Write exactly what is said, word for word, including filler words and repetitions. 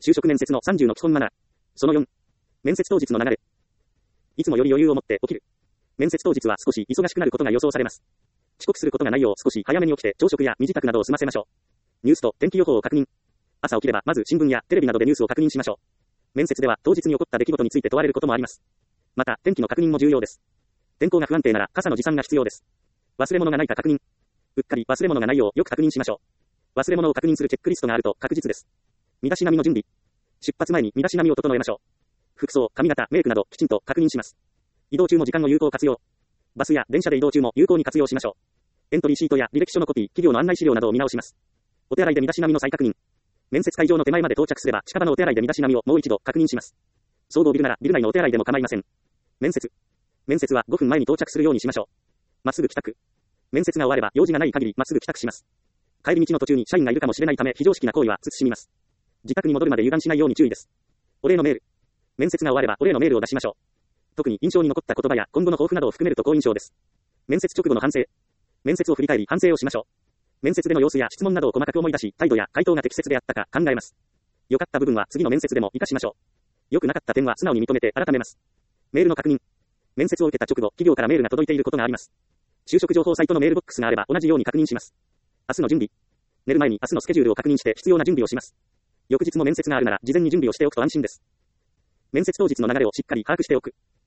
就職面接のさんじゅうの基本マナー。そのよん。面接当日の流れ。いつもより余裕を持って起きる。面接当日は少し忙しくなることが予想されます。遅刻することがないよう少し早めに起きて朝食や身支度などを済ませましょう。ニュースと天気予報を確認。朝起きればまず新聞やテレビなどでニュースを確認しましょう。面接では当日に起こった出来事について問われることもあります。また天気の確認も重要です。天候が不安定なら傘の持参が必要です。忘れ物がないか確認。うっかり忘れ物がないようよく確認しましょう。忘れ物を確認するチェックリストがあると確実です。身だしなみの準備。出発前に身だしなみを整えましょう。服装、髪型、メイクなどきちんと確認します。移動中も時間を有効活用。バスや電車で移動中も有効に活用しましょう。エントリーシートや履歴書のコピー、企業の案内資料などを見直します。お手洗いで身だしなみの再確認。面接会場の手前まで到着すれば近場のお手洗いで身だしなみをもう一度確認します。総合ビルならビル内のお手洗いでも構いません。面接。面接はごふんまえに到着するようにしましょう。まっすぐ帰宅。面接が終われば用事がない限りまっすぐ帰宅します。帰り道の途中に社員がいるかもしれないため非常識な行為は慎みます。自宅に戻るまで油断しないように注意です。お礼のメール。面接が終わればお礼のメールを出しましょう。特に印象に残った言葉や今後の抱負などを含めると好印象です。面接直後の反省。面接を振り返り反省をしましょう。面接での様子や質問などを細かく思い出し、態度や回答が適切であったか考えます。良かった部分は次の面接でも活かしましょう。良くなかった点は素直に認めて改めます。メールの確認。面接を受けた直後、企業からメールが届いていることがあります。就職情報サイトのメールボックスがあれば同じように確認します。明日の準備。寝る前に明日のスケジュールを確認して必要な準備をします。翌日も面接があるなら事前に準備をしておくと安心です。面接当日の流れをしっかり把握しておく。